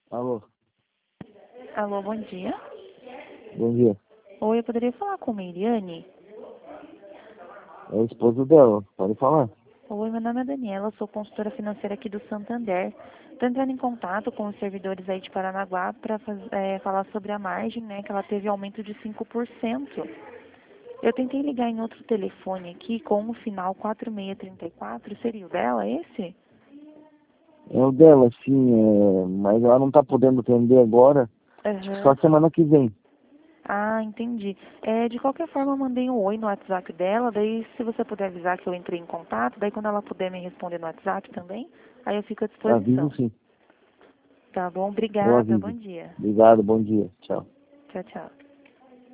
Alô, Alô, bom dia. bom dia. Oi, eu poderia falar com a Meiriane? É o esposo dela, pode falar. Oi, meu nome é Daniela, sou consultora financeira aqui do Santander. Estou entrando em contato com os servidores aí de Paranaguá para falar sobre a margem, né, que ela teve aumento de 5%. Eu tentei ligar em outro telefone aqui com o final 4634, seria o dela esse? É o dela, sim, mas ela não tá podendo atender agora, acho que só Aham. semana que vem. Ah, entendi. De qualquer forma, eu mandei um oi no WhatsApp dela, daí se você puder avisar que eu entrei em contato, daí quando ela puder me responder no WhatsApp também, aí eu fico à Eu aviso disposição. sim, Tá bom? eu Obrigada. Bom aviso. dia. Obrigado, bom dia, tchau. Tchau, tchau.